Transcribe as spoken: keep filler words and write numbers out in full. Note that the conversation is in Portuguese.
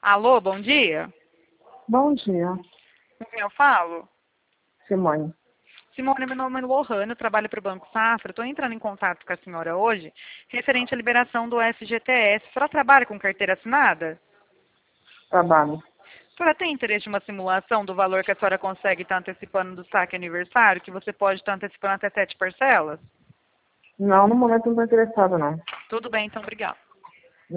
Alô, bom dia. Bom dia, Com quem eu falo? Simone. Simone, meu nome é Lohane, eu trabalho para o Banco Safra. Estou entrando em contato com a senhora hoje, referente à liberação do F G T S. A senhora trabalha com carteira assinada? Trabalho. A senhora tem interesse em uma simulação do valor que a senhora consegue estar antecipando do saque aniversário, que você pode estar antecipando até sete parcelas? Não, no momento não estou interessada, não. Tudo bem, então, obrigada.